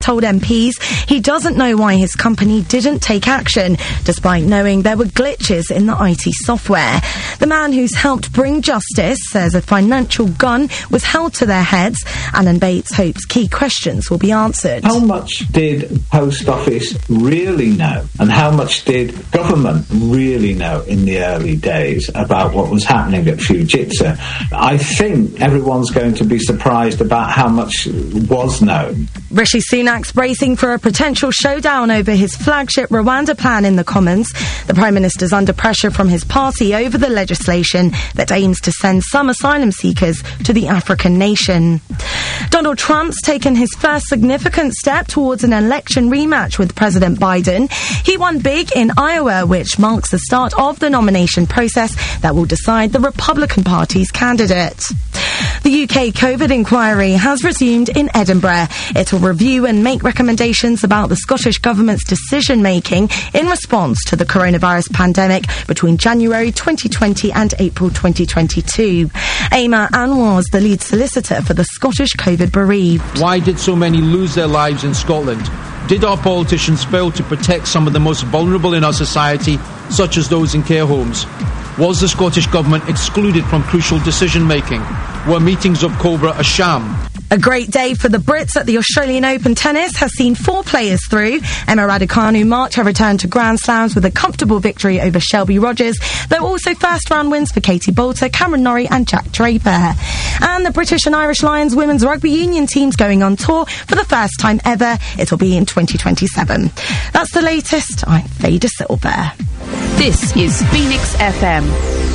told MPs he doesn't know why his company didn't take action, despite knowing there were glitches in the IT software. The man who's helped bring justice says a financial gun was held to their heads. Alan Bates hopes key questions will be answered. How much did Post Office really know, and how much did government really know in the early days about what was happening at Fujitsu? I think everyone's going to be surprised about how much was known. Rishi Sunak's bracing for a potential showdown over his flagship Rwanda plan in the Commons. The Prime Minister's under pressure from his party over the legislation that aims to send some asylum seekers to the African nation. Donald Trump's taken his first significant step towards an election rematch with President Biden. He won big in Iowa, which marks the start of the nomination process that will decide the Republican Party's candidate. The UK COVID inquiry has resumed in Edinburgh. It will review and make recommendations about the Scottish Government's decision-making in response to the coronavirus pandemic between January 2020 and April 2022. Aima Anwar is the lead solicitor for the Scottish COVID bereaved. Why did so many lose their lives in Scotland? Did our politicians fail to protect some of the most vulnerable in our society, such as those in care homes? Was the Scottish Government excluded from crucial decision-making? Were meetings of Cobra a sham? A great day for the Brits at the Australian Open tennis has seen 4 players through. Emma Raducanu marked her return to Grand Slams with a comfortable victory over Shelby Rogers. There were also first-round wins for Katie Boulter, Cameron Norrie and Jack Draper. And the British and Irish Lions women's rugby union team's going on tour for the first time ever. It'll be in 2027. That's the latest. I'm Faye De Silva. This is Phoenix FM.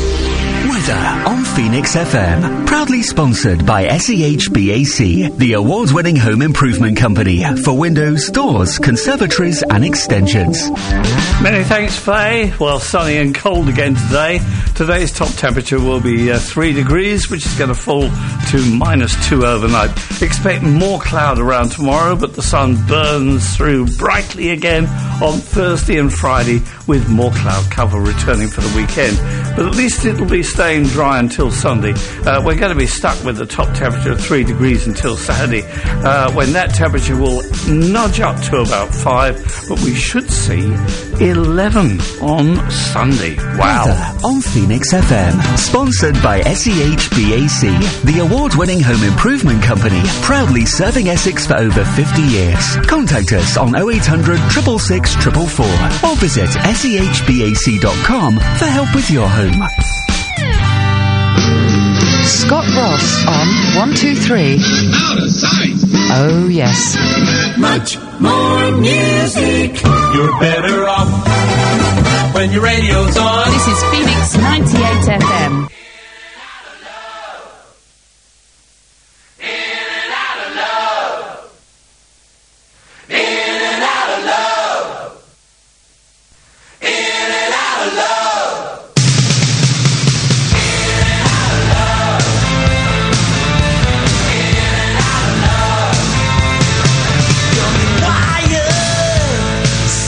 Weather on Phoenix FM. Proudly sponsored by SEHBAC, the award-winning home improvement company for windows, doors, conservatories and extensions. Many thanks, Faye. Well, sunny and cold again today. Today's top temperature will be 3 degrees, which is going to fall to -2 overnight. Expect more cloud around tomorrow, but the sun burns through brightly again on Thursday and Friday, with more cloud cover returning for the weekend. But at least it'll be staying dry until Sunday. We're going to be stuck with the top temperature of 3 degrees until Saturday, when that temperature will nudge up to about 5, but we should see 11 on Sunday. Wow. Weather on Phoenix FM. Sponsored by SEHBAC, the award-winning home improvement company, proudly serving Essex for over 50 years. Contact us on 0800 666 444 or visit sehbac.com for help with your home. Scott Ross on 123. Out of sight. Oh, yes. Much more music. You're better off when your radio's on. This is Phoenix 98 FM.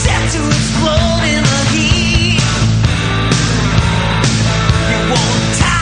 Time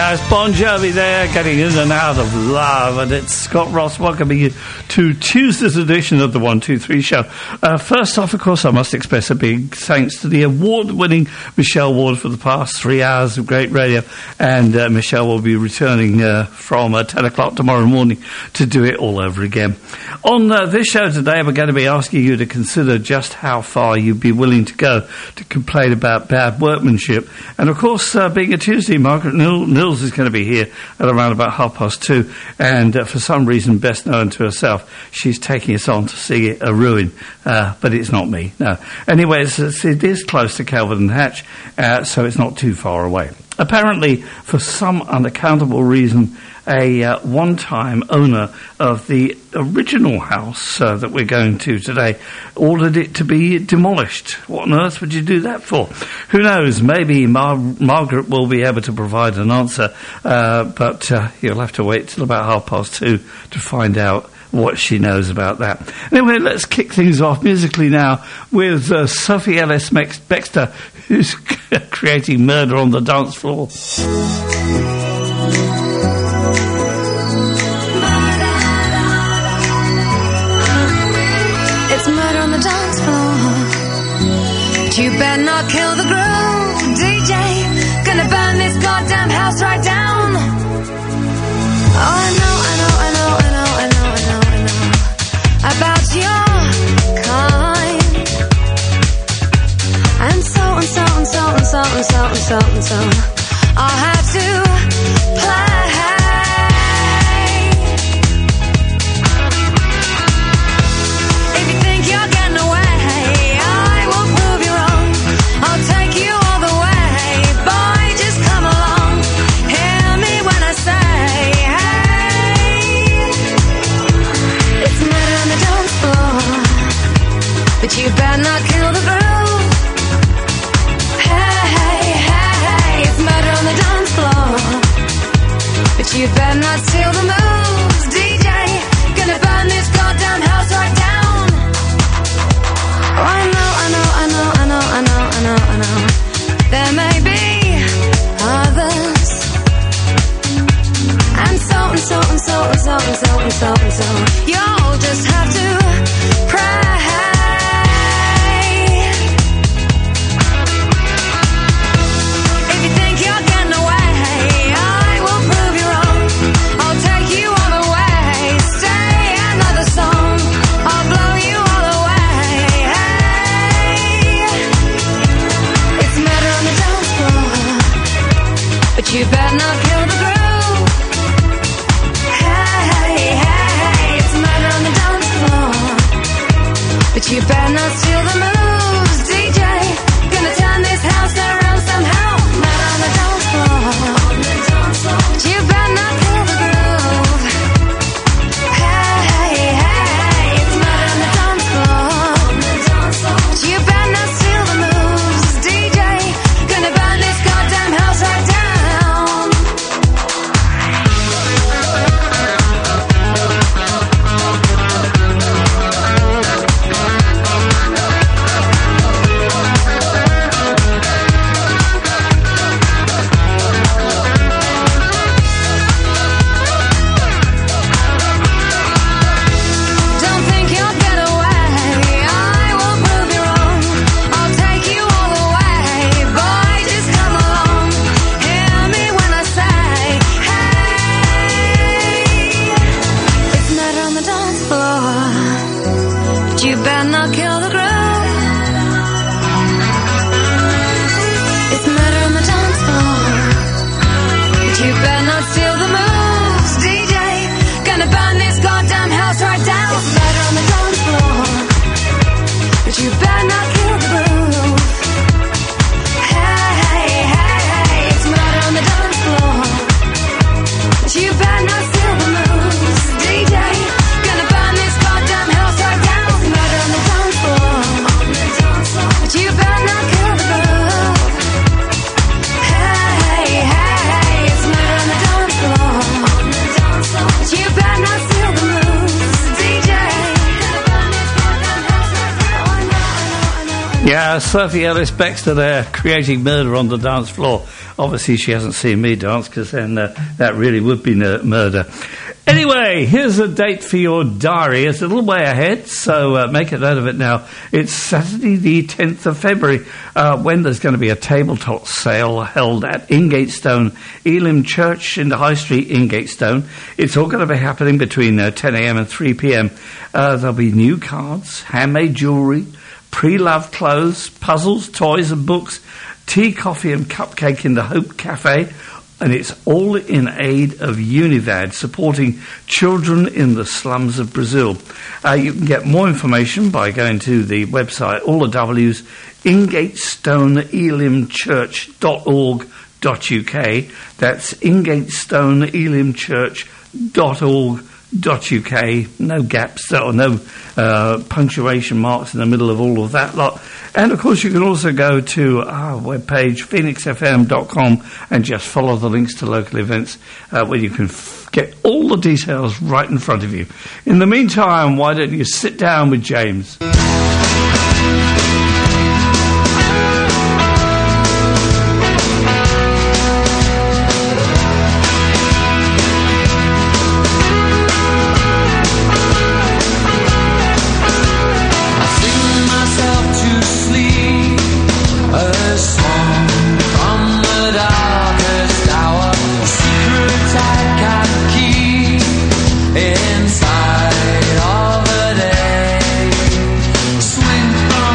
It's Bon Jovi there, getting in and out of love, and it's Scott Ross welcoming you to Tuesday's edition of the 123 show. First off, of course, I must express a big thanks to the award-winning Michelle Ward for the past 3 hours of great radio, and Michelle will be returning from 10 o'clock tomorrow morning to do it all over again. On this show today, we're going to be asking you to consider just how far you'd be willing to go to complain about bad workmanship, and of course, being a Tuesday, Margaret Nils is going to be here at around about 2:30, and for some reason best known to herself, she's taking us on to see a ruin, but it's not me, no. Anyway, it is close to Calvert and Hatch, so it's not too far away. Apparently, for some unaccountable reason, a one-time owner of the original house that we're going to today ordered it to be demolished. What on earth would you do that for? Who knows? Maybe Margaret will be able to provide an answer, but you'll have to wait till about 2:30 to find out what she knows about that. Anyway, let's kick things off musically now with Sophie Ellis Bextor, who's creating murder on the dance floor. It's murder on the dance floor, but you better not kill the groove, DJ. Gonna burn this goddamn house right down. Oh, I know about your kind. And so I'll have to play. If you think you're getting away, I will prove you wrong. I'll take you all the way. Boy, just come along. Hear me when I say, hey, it's murder on the dance floor, but you better not kill the groove. Hey, it's murder on the dance floor, but you better not steal the moves, DJ. Gonna burn this goddamn house right down. Oh, I know. There may be others, and so you'll just have to pray. If you think you're getting away, I will prove you wrong. I'll take you all the way. Say another song, I'll blow you all away. Hey, it's murder on the dance floor, but you better not kill the groove. But you better not steal the moves, DJ. Gonna turn this house around somehow. Murder on the dance floor, but you better not kill the groove. Hey, it's murder on the dance floor, but you better not steal the moves, DJ. Gonna burn this goddamn house right down. You better not kill the groove. It's murder on the dance floor, but you better not steal the moves, DJ. Gonna burn this goddamn house right down. It's murder on the dance floor, but you better not kill the groove. Hey, it's murder on the dance floor, but you better not steal the moves, DJ. Gonna burn this goddamn house right down. But you better not kill the groove. Hey, it's murder on the dance floor, but you better not steal the moves, DJ. Yeah, Sophie Ellis Bextor there, creating murder on the dance floor Obviously, she hasn't seen me dance, because then that really would be murder. Anyway, here's a date for your diary. It's a little way ahead, so make a note of it now. It's Saturday the 10th of February, when there's going to be a tabletop sale held at Ingatestone Elim Church in the High Street, Ingatestone. It's all going to be happening between 10 a.m. and 3 p.m. There'll be new cards, handmade jewellery, pre-loved clothes, puzzles, toys and books, tea, coffee and cupcake in the Hope Cafe. And it's all in aid of Univad, supporting children in the slums of Brazil. You can get more information by going to the website, all the W's, ingatestoneelimchurch.org.uk. That's ingatestoneelimchurch.org.uk. No gaps or no punctuation marks in the middle of all of that lot. And, of course, you can also go to our webpage, phoenixfm.com, and just follow the links to local events where you can get all the details right in front of you. In the meantime, why don't you sit down with James? Inside of a day, swing from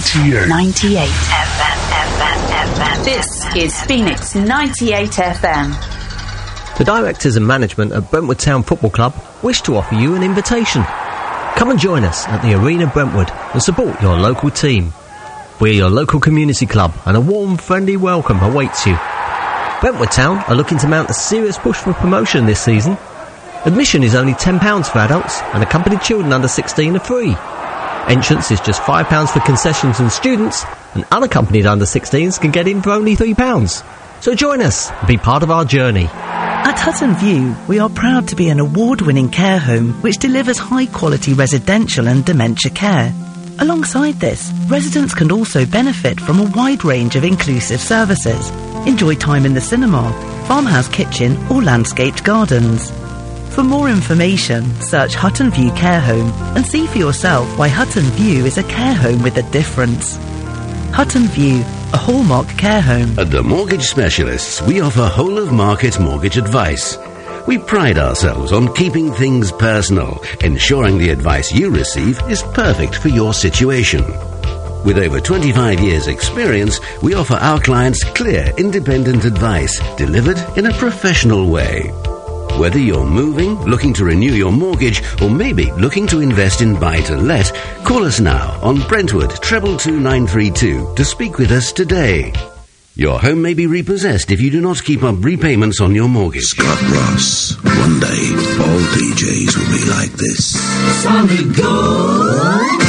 98 FM. This is Phoenix 98 FM. The directors and management at Brentwood Town Football Club wish to offer you an invitation. Come and join us at the Arena Brentwood and support your local team. We're your local community club and a warm, friendly welcome awaits you. Brentwood Town are looking to mount a serious push for promotion this season. Admission is only £10 for adults and accompanied children under 16 are free. Entrance is just £5 for concessions and students, and unaccompanied under 16s can get in for only £3. So join us and be part of our journey. At Hutton View, we are proud to be an award-winning care home which delivers high-quality residential and dementia care. Alongside this, residents can also benefit from a wide range of inclusive services. Enjoy time in the cinema, farmhouse kitchen or landscaped gardens. For more information, search Hutton View Care Home and see for yourself why Hutton View is a care home with a difference. Hutton View, a hallmark care home. At the Mortgage Specialists, we offer whole-of-market mortgage advice. We pride ourselves on keeping things personal, ensuring the advice you receive is perfect for your situation. With over 25 years' experience, we offer our clients clear, independent advice delivered in a professional way. Whether you're moving, looking to renew your mortgage, or maybe looking to invest in buy-to-let, call us now on Brentwood 22932 to speak with us today. Your home may be repossessed if you do not keep up repayments on your mortgage. Scott Ross. One day, all DJs will be like this. Solid Gold.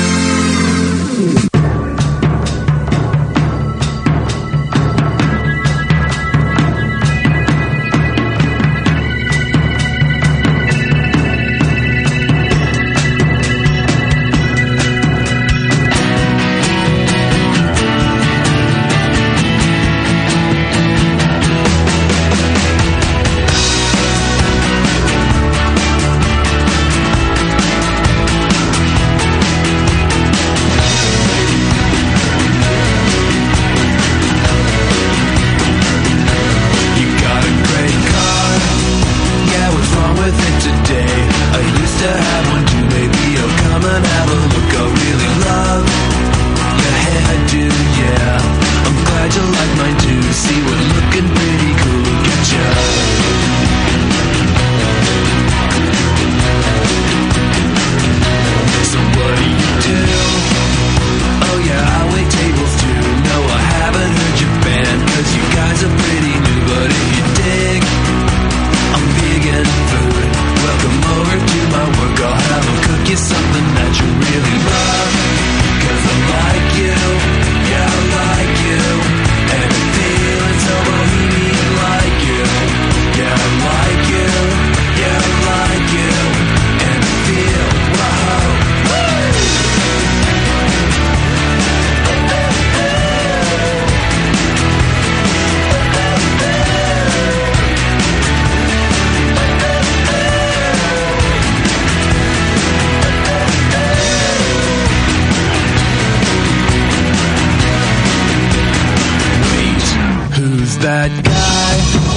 that guy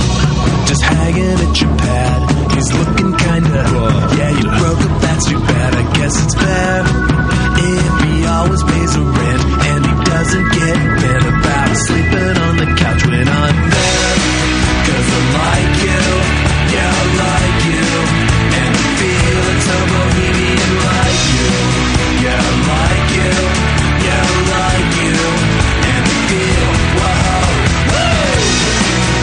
just hanging at your pad. He's looking kinda, yeah, you broke up, that's too bad. I guess it's bad if he always pays the rent and he doesn't get bent about sleeping on the couch when I'm there. 'Cause I like you, yeah, I like you, and I'm feeling so bohemian like you. Yeah, I like you, yeah, I like you, and I feel, whoa, whoa.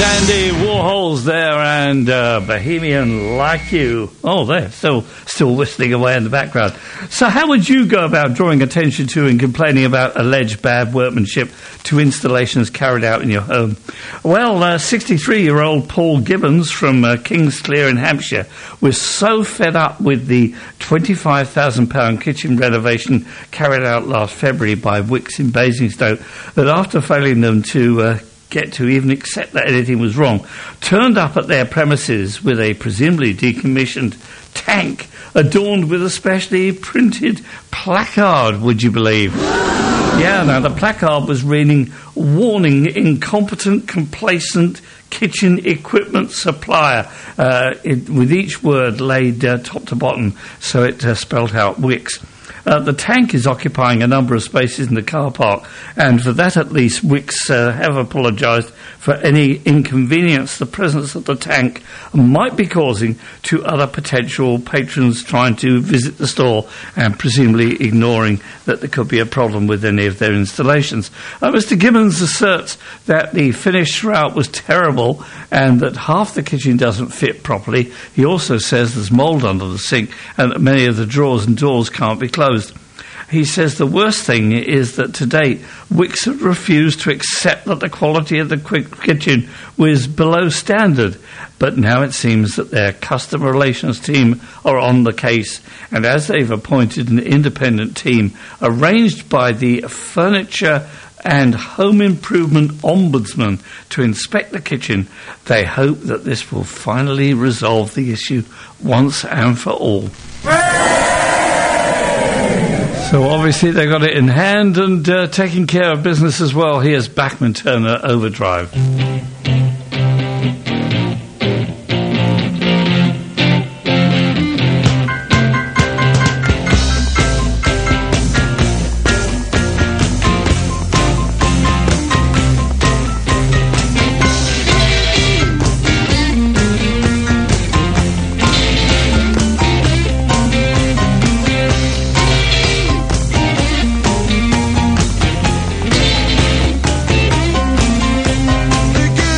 Andy Warhol's there and Bohemian Like You. Oh, they're still whistling away in the background. So how would you go about drawing attention to and complaining about alleged bad workmanship to installations carried out in your home? Well, 63-year-old Paul Gibbons from Kingsclear in Hampshire was so fed up with the £25,000 kitchen renovation carried out last February by Wickes in Basingstoke that after failing them to get to even accept that anything was wrong, turned up at their premises with a presumably decommissioned tank adorned with a specially printed placard, would you believe? Yeah, now the placard was reading, "Warning, incompetent, complacent kitchen equipment supplier," with each word laid top to bottom, so it spelled out Wickes. The tank is occupying a number of spaces in the car park, and for that at least Wickes have apologised for any inconvenience the presence of the tank might be causing to other potential patrons trying to visit the store, and presumably ignoring that there could be a problem with any of their installations. Mr. Gibbons asserts that the finish throughout was terrible and that half the kitchen doesn't fit properly. He also says there's mould under the sink and that many of the drawers and doors can't be closed. He says the worst thing is that to date, Wickes have refused to accept that the quality of the kitchen was below standard. But now it seems that their customer relations team are on the case. And as they've appointed an independent team arranged by the Furniture and Home Improvement Ombudsman to inspect the kitchen, they hope that this will finally resolve the issue once and for all. So obviously they got it in hand and taking care of business as well. Here's Bachman Turner Overdrive. The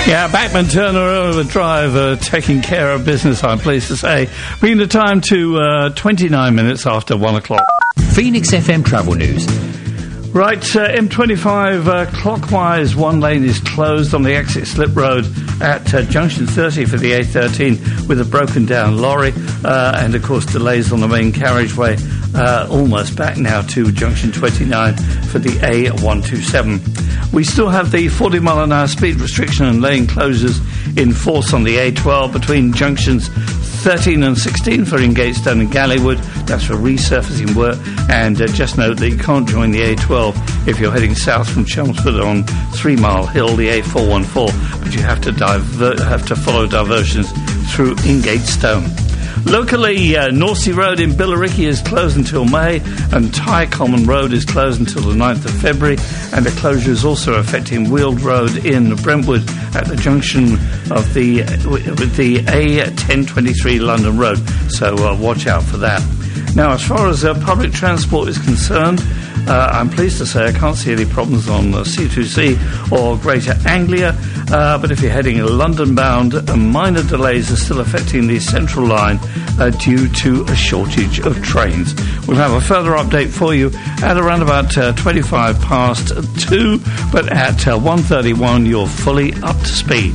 Yeah, Backman Turner Overdrive, taking care of business, I'm pleased to say. Bringing the time to 29 minutes after 1 o'clock. Phoenix FM travel news. Right, M25 clockwise, one lane is closed on the exit slip road at junction 30 for the A13 with a broken down lorry and of course delays on the main carriageway, almost back now to junction 29 for the A127. We still have the 40 mile an hour speed restriction and lane closures in force on the A12 between junctions 13 and 16 for Ingatestone and Galleywood. That's for resurfacing work. And just note that you can't join the A12 if you're heading south from Chelmsford on 3 Mile Hill, the A414, but you have to follow diversions through Ingatestone. Locally, Norsey Road in Billericay is closed until May, and Tye Common Road is closed until the 9th of February, and the closure is also affecting Weald Road in Brentwood at the junction of with the A1023 London Road, so watch out for that. Now, as far as public transport is concerned, I'm pleased to say I can't see any problems on C2C or Greater Anglia, but if you're heading London-bound, minor delays are still affecting the Central Line due to a shortage of trains. We'll have a further update for you at around about 25 past 2, but at 1:31 you're fully up to speed.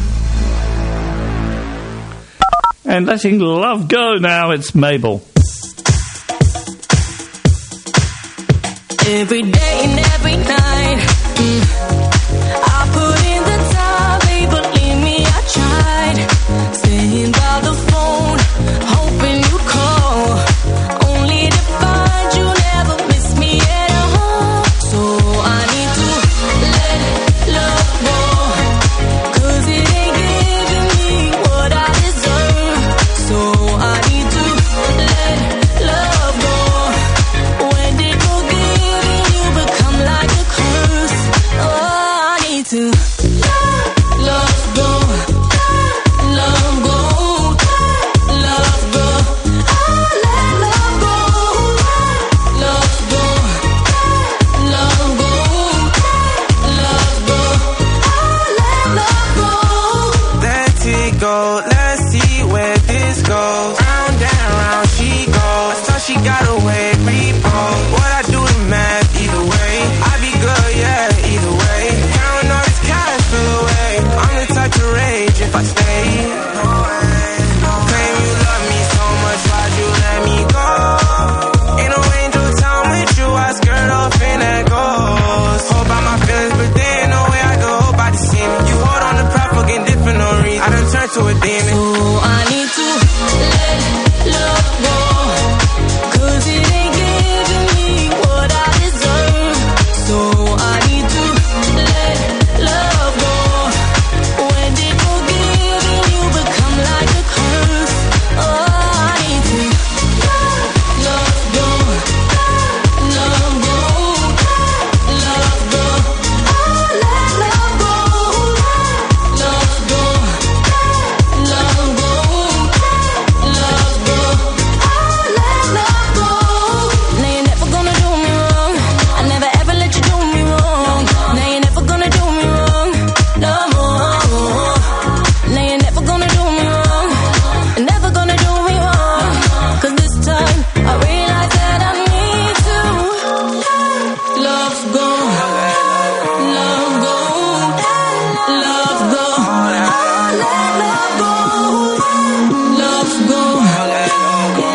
And letting love go now, it's Mabel. Every day and every night, I put in the time, babe, believe me, I tried. Staying by the phone, hoping you call, only to find you never miss me at all. So I need to let love go, 'cause it ain't giving me what I deserve. So I need to let love go. When did forgiving you become like a curse? Oh, I need to let love go, love go, love go. Oh, let love go, love go, love go, love go. Oh, let love go. Let it go, let's see where this goes. Round and round she goes, so she got away, repo. What I do the math, either way, I be good, yeah, either way. Counting all this cash, feel away. I'm the type to rage if I stay. Claim you love me so much, why'd you let me go? Ain't no angel time with you, I skirt off and that goes. Hope about my feelings, but there ain't no way I can hope I see me. You hold on to pride, fucking different, no reason. I done turned to a demon. So I need to let love go, 'cause it ain't giving me what I deserve. So I need to let love go. When did forgiving you become like a curse? Oh, I need to let love go, love go, love go. Oh, let love go, love go, love go, love go. Oh, let love go. Now you're never gonna do me wrong. I never ever let you do me wrong. Now you're never gonna do me wrong no more. Now you're never gonna do me wrong. You're never gonna do me wrong. 'Cause this time I realize that I need to let love go, love go, love go. Oh, let love go, love go, love go,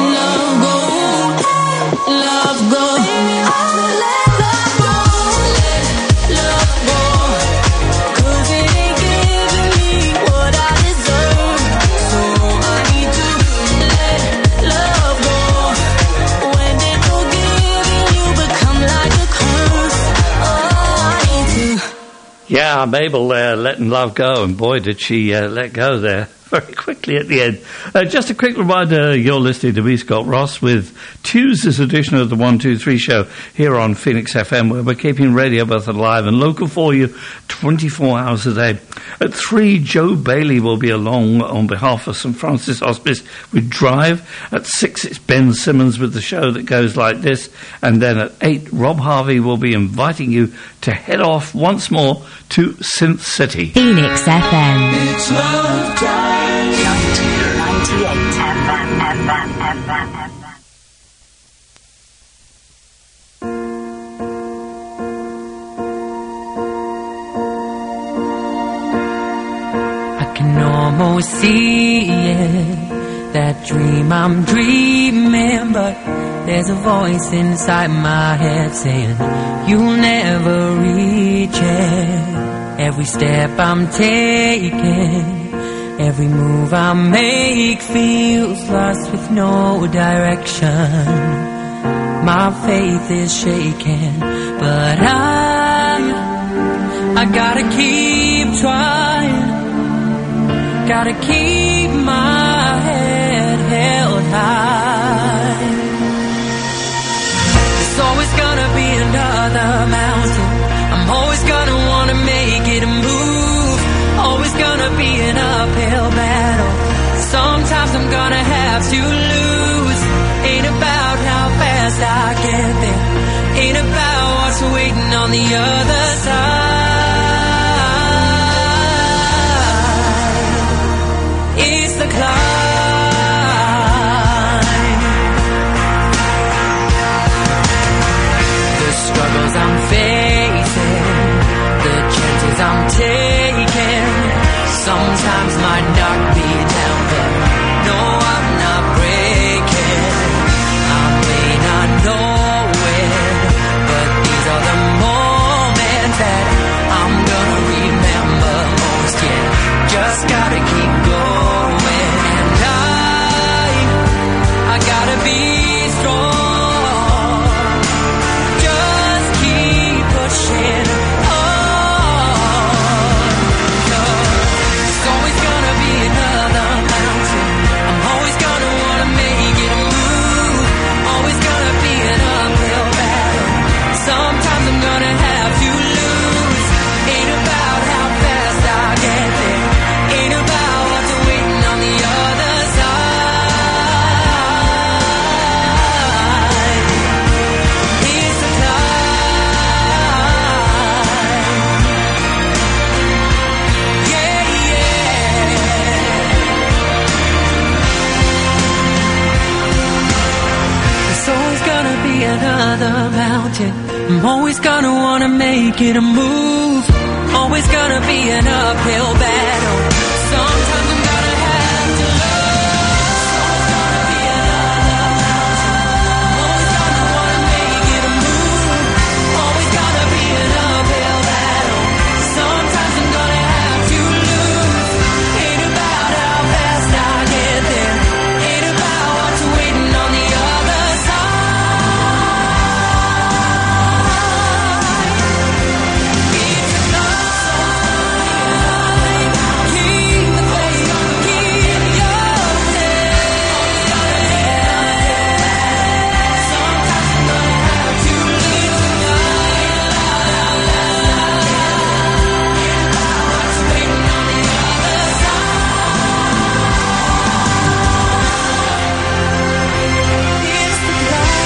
love go. Baby, I said let love go, let love go. 'Cause it ain't giving me what I deserve. So I need to let love go. When did forgiving you become like a curse? Oh, I need to. Yeah, Mabel there, letting love go, and boy, did she let go there. very quickly at the end. Just a quick reminder, you're listening to me, Scott Ross, with Tuesday's edition of the 123 show here on Phoenix FM, where we're keeping radio both alive and local for you 24 hours a day. At 3, Joe Bailey will be along on behalf of St Francis Hospice with Drive. At 6, it's Ben Simmons with the show that goes like this. And then at 8, Rob Harvey will be inviting you to head off once more to Synth City. Phoenix FM. It's love time. 98 FM. I can almost see it, that dream I'm dreaming, but there's a voice inside my head saying you'll never reach it. Every step I'm taking, every move I make feels lost with no direction. My faith is shaking, but I gotta keep trying, gotta keep my head held high. There's always gonna be another mountain, I'm always gonna wanna make it a move, always gonna be an uphill battle, sometimes I'm gonna have to lose. Ain't about how fast I get there, ain't about what's waiting on the other side. It's the climb, the struggles I'm facing, the chances I'm taking, sometimes might knock me down, but no, I'm not breaking. I may not know it, but these are the moments that I'm gonna remember most. Yeah, just gotta keep going, and I gotta be strong. Just keep pushing on. There's always gonna be another mountain, I'm always gonna wanna make it a move, always gonna be an uphill battle, sometimes I'm gonna have to lose. Ain't about how fast I get there, ain't about what's waiting on the other side. It's a climb. Yeah, there's always gonna be another mountain, I'm always gonna wanna make it a move, always gonna be an uphill battle, sometimes I'm gonna have to lose. Always gonna be another mountain, I'm always gonna wanna make it a move, always gonna be an uphill battle, sometimes I'm gonna have to lose. Ain't about how fast I get there, ain't about what's waiting on the other side. It's a climb. Keep the faith, keep your head. Sometimes I'm gonna have to lose. What's waiting on the other side? It's the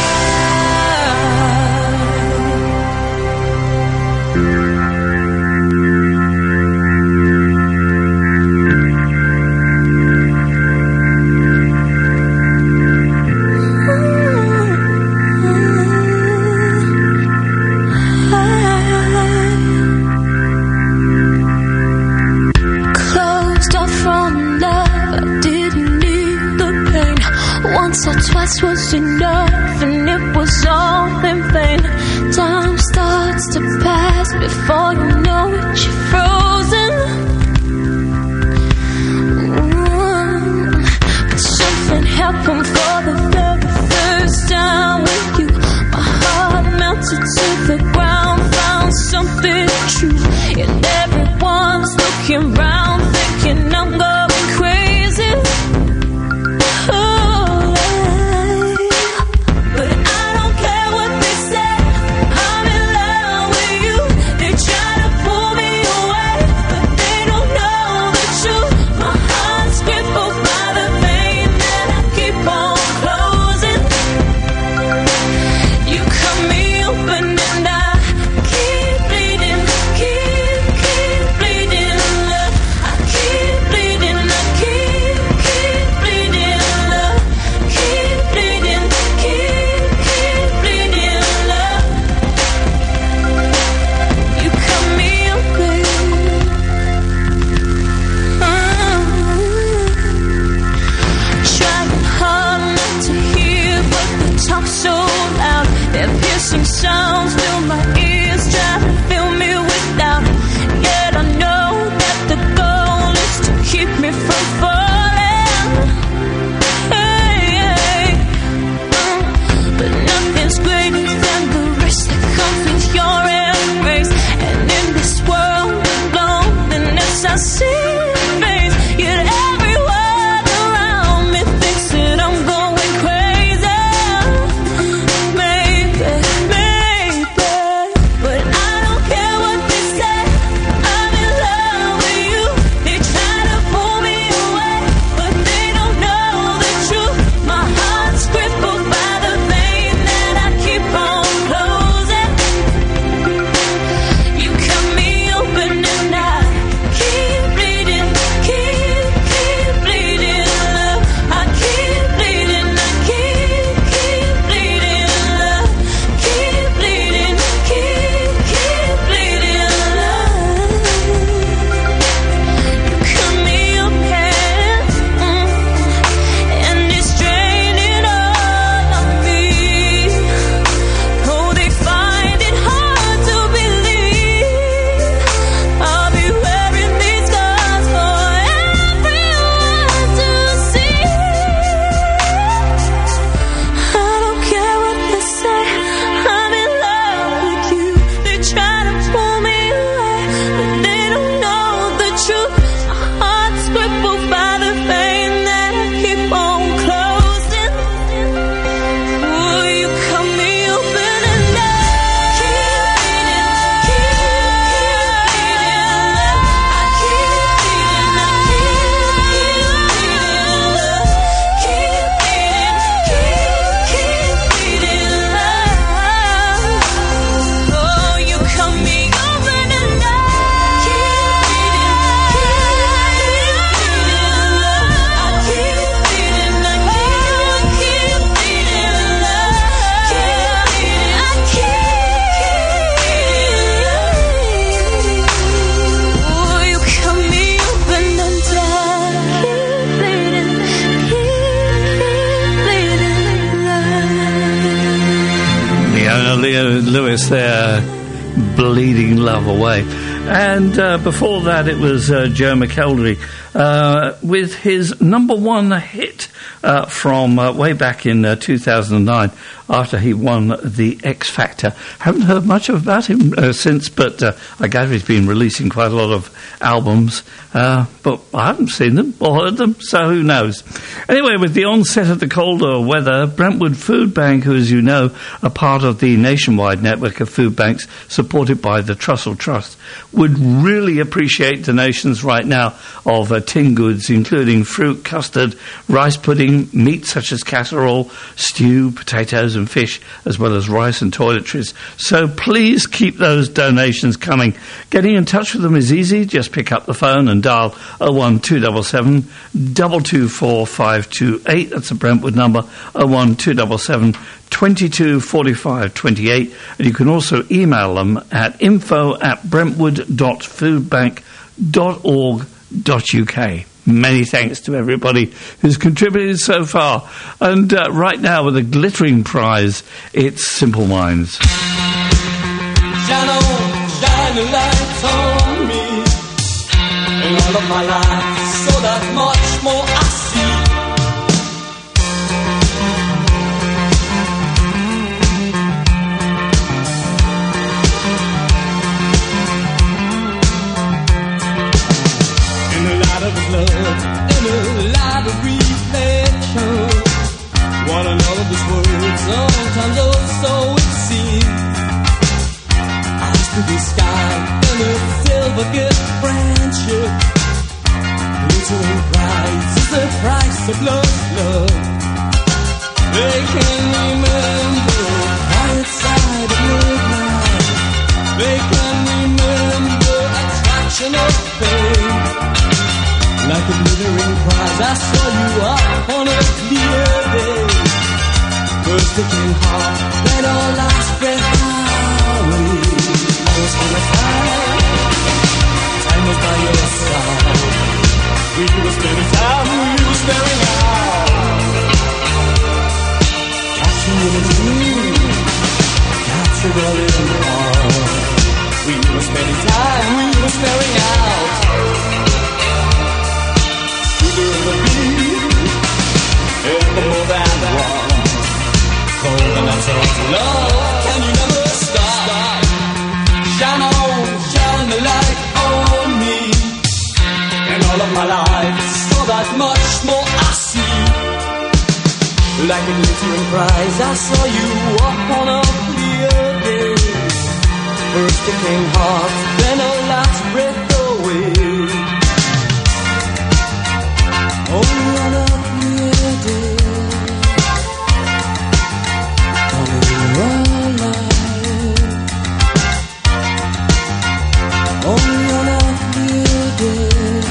Closed off from love, I didn't need the pain. Once or twice was enough, and it was all in vain. Time starts to pass before you know it, you're frozen. But something happened for the very first time with you. My heart melted to the ground, found something true, and everyone's looking round, thinking I'm going crazy. Lewis there, Bleeding Love Away. And before that, it was Joe McElderry with his number one hit from way back in 2009 after he won the X Factor. Haven't heard much about him since, but I gather he's been releasing quite a lot of albums, but I haven't seen them or heard them, so who knows. Anyway, with the onset of the colder weather, Brentwood Food Bank, who, as you know, are part of the nationwide network of food banks supported by the Trussell Trust, would really appreciate donations right now of tin goods, including fruit, custard, rice pudding, meat such as casserole, stew, potatoes and fish, as well as rice and toiletries. So please keep those donations coming. Getting in touch with them is easy. Just pick up the phone and dial 01277 224 528. That's the Brentwood number, 01277 22 45 28, and you can also email them at info@brentwood.foodbank.org.uk. Many thanks to everybody who's contributed so far. And right now, with a glittering prize, it's Simple Minds. Shine on, shine a light on me in all of my life, so that much more I see. In the light of his love, in the light of reflection, one another's words, sometimes also it seems. Eyes to the sky, and a silver gift friendship. Glittering price is the price of love. They can remember quiet side of midnight. They can remember attraction of fame. Like a glittering prize, I saw you up on a clear day. First it came hard, then our last breath away. I was on a fire, time was by your side. We were spending time, we were staring out. Catching in a dream, captured all in one. We were spending time, we were staring out. The beat, ever more than one. Cold and natural love, can you never stop? Shine on, shine the light on me. And all of my life, so that much more I see. Like a glittering prize, I saw you up on a clear day. First it came hard, then a last breath away. Only on a clear day, only your life. Only on a clear day,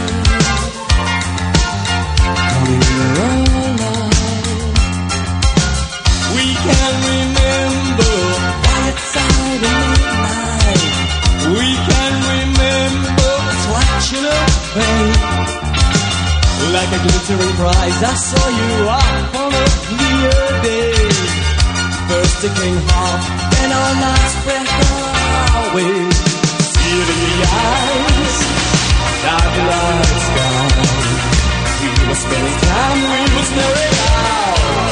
only your life. We can remember quiet side of midnight. We can remember attraction of fate. Like a glittering prize, I saw you up on a clear day. First it came hard, then our last breath away. See it in the eyes, like the lights gone. We were spending time, we were staring out.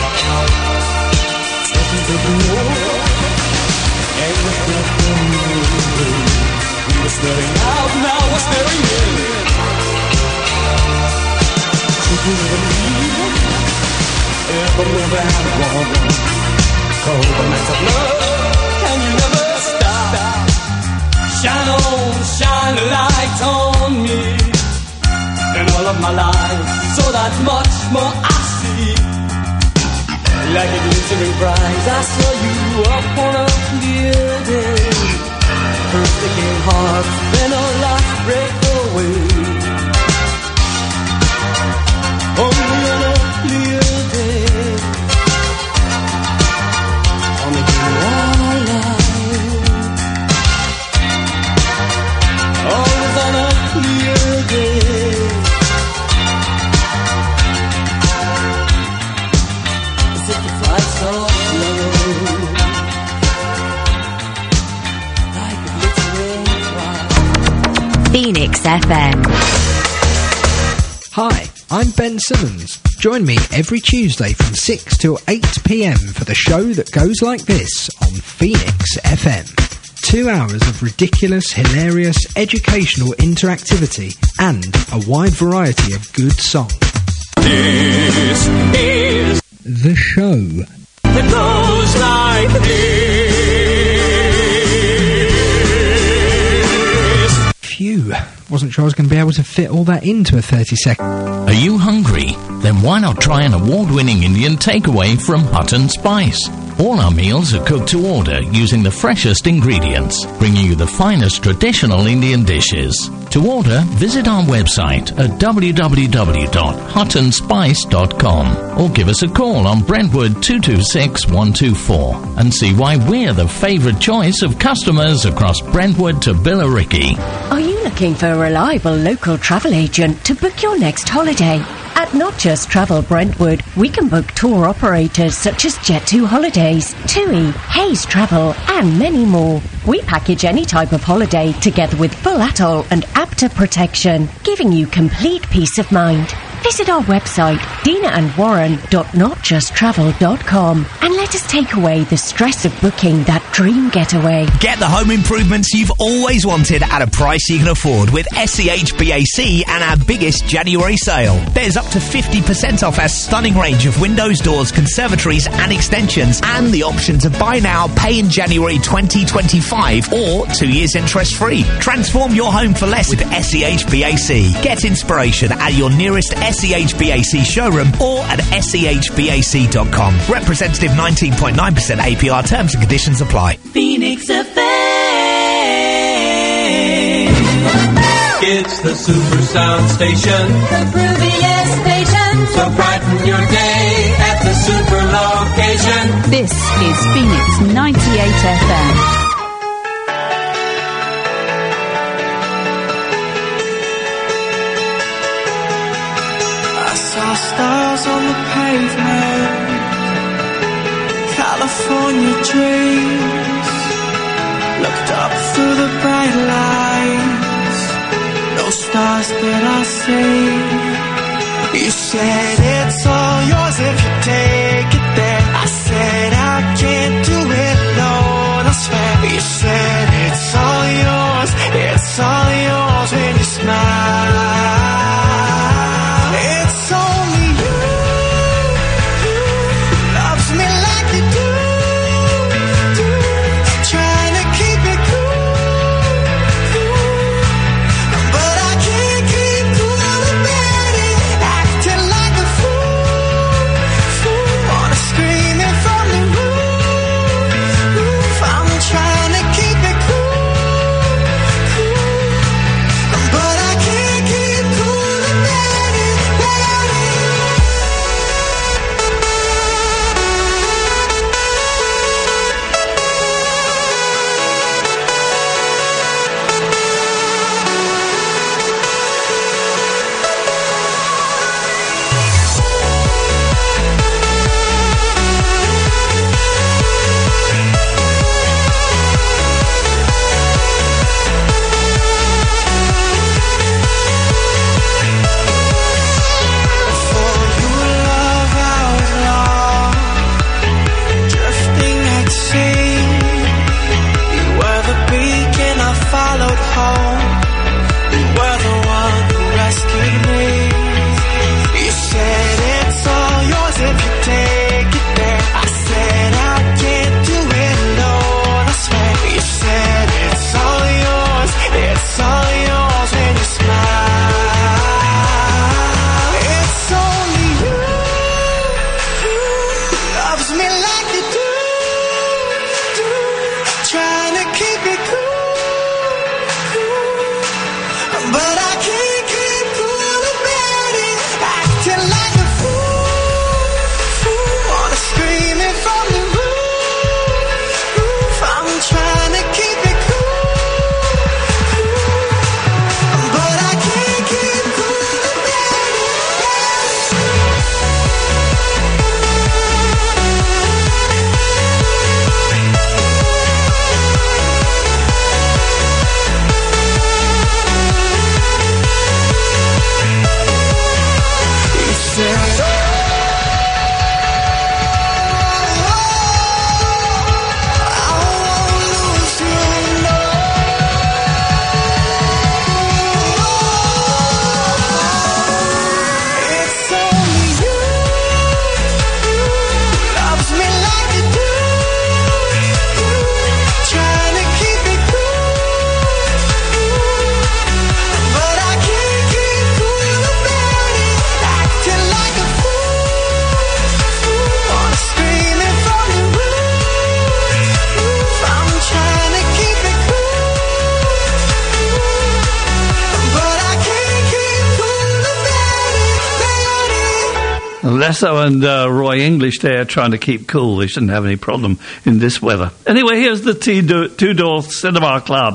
Stepping to the wall, and the breath away. We were staring out, now we're staring in. Ever more than one. Cold the nights of love, and you never stop. Shine on, shine a light on me. And all of my life, so that much more I see. Like a glittering prize, I saw you up on a clear day. First it came hard, then a last breakaway. Only on a clear day, only your life. Always on a clear day. Is it the price of love? Phoenix FM. Hi, I'm Ben Simmons. Join me every Tuesday from 6 till 8 p.m. for the show that goes like this on Phoenix FM. 2 hours of ridiculous, hilarious, educational interactivity and a wide variety of good songs. This is The show. It goes like this. Phew, wasn't sure I was going to be able to fit all that into a 30-second. Are you hungry? Then why not try an award-winning Indian takeaway from Hut and Spice? All our meals are cooked to order using the freshest ingredients, bringing you the finest traditional Indian dishes. To order, visit our website at www.hutandspice.com or give us a call on Brentwood 226 124 and see why we're the favourite choice of customers across Brentwood to Billericay. Are you looking for a reliable local travel agent to book your next holiday? At Not Just Travel Brentwood, we can book tour operators such as Jet2 Holidays, TUI, Hayes Travel, and many more. We package any type of holiday together with full atoll and APTA protection, giving you complete peace of mind. Visit our website, dinaandwarren.notjusttravel.com, and let us take away the stress of booking that dream getaway. Get the home improvements you've always wanted at a price you can afford with SEHBAC and our biggest January sale. There's up to 50% off our stunning range of windows, doors, conservatories and extensions, and the option to buy now, pay in January 2025 or 2 years interest free. Transform your home for less with SEHBAC. Get inspiration at your nearest SEHBAC showroom or at SEHBAC.com. Representative 19.9% APR, terms and conditions apply. Phoenix FM. It's the super sound station. The grooviest station. So brighten your day at the super location. This is Phoenix 98 FM. Stars on the pavement, California dreams. Looked up through the bright lights, no stars that I see. You said it's all yours if you take it there. I said I can't do it alone, I swear. You said it's all yours when you smile. It's only you loves me like you do. Trying to keep it cool, but I can't keep cool about it. Acting like a fool. Lesso and Roy English there trying to keep cool. They shouldn't have any problem in this weather. Anyway, here's the Two-Door Cinema Club.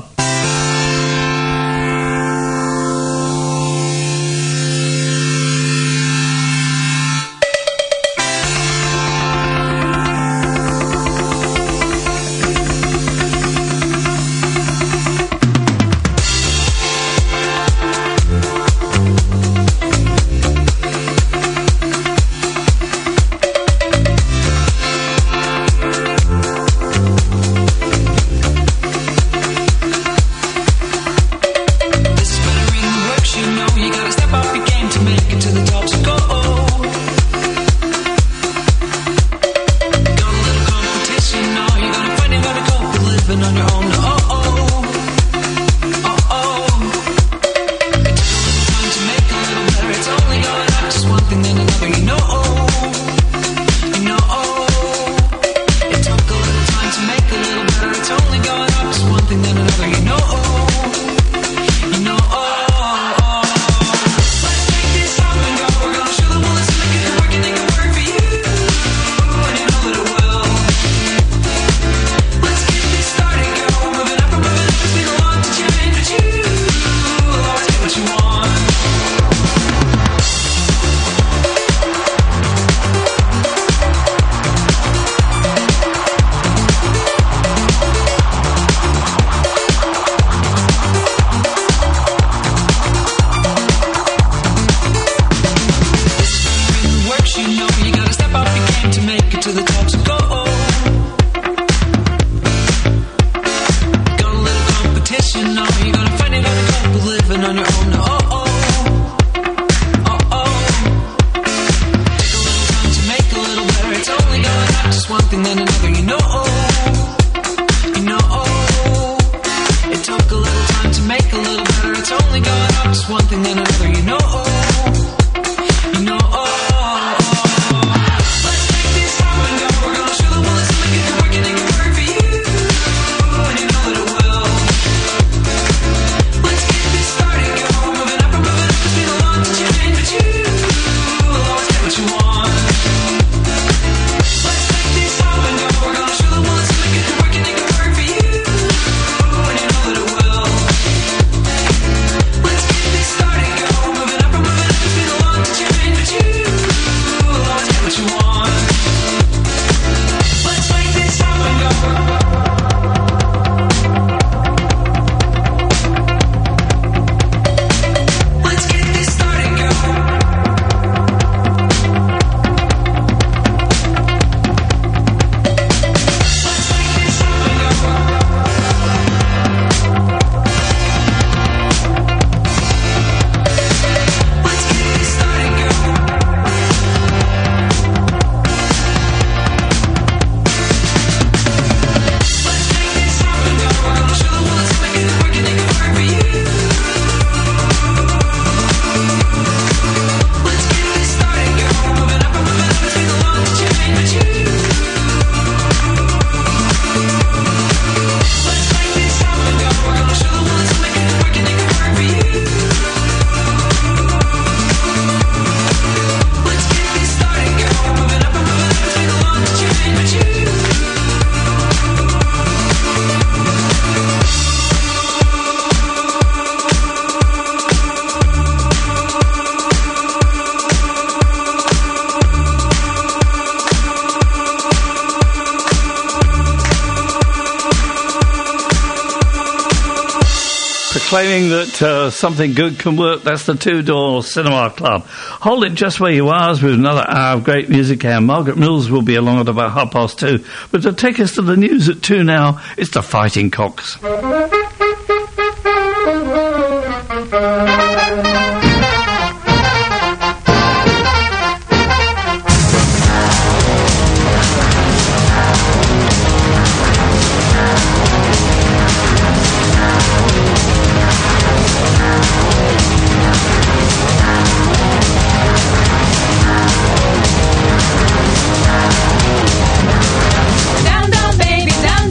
Claiming that something good can work. That's the Two-Door Cinema Club. Hold it just where you are with another hour of great music, and Margaret Mills will be along at about 2:30. But to take us to the news at 2 now, it's the Fighting Cocks.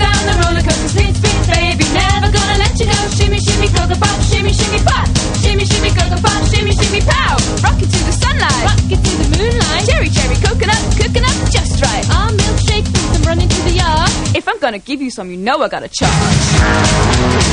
Shimmy, shimmy, gonna give you some, you know I gotta charge.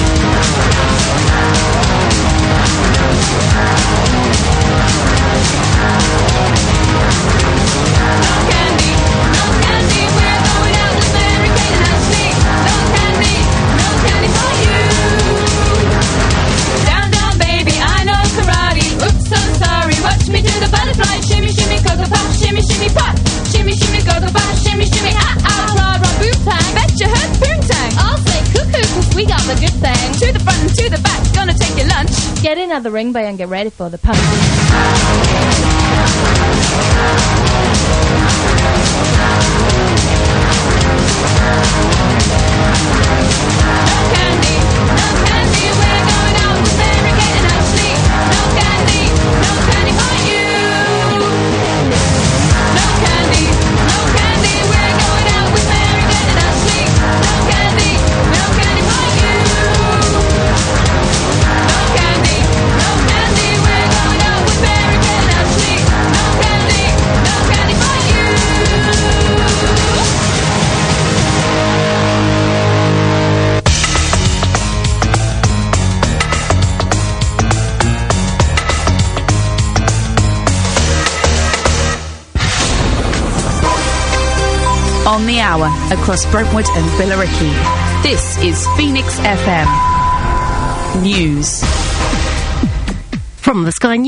Watch me do the butterfly, shimmy, shimmy, cocoa pop, shimmy, shimmy, pop, shimmy, shimmy, cocoa pop, shimmy, shimmy, rah, rah, boom tang, bet you heard poontang. I'll say cuckoo, cause we got the good thing. To the front and to the back, gonna take your lunch. Get in at the ring bay and get ready for the punch. No candy, we're going out with Mary Kate and Ashley. No candy for you. No candy, we're going out with Mary Kate and Ashley. No candy for you. No candy, we're going out with Mary Kate and Ashley. No candy for you. On the hour, across Brentwood and Billericay. This is Phoenix FM News. From the Sky News.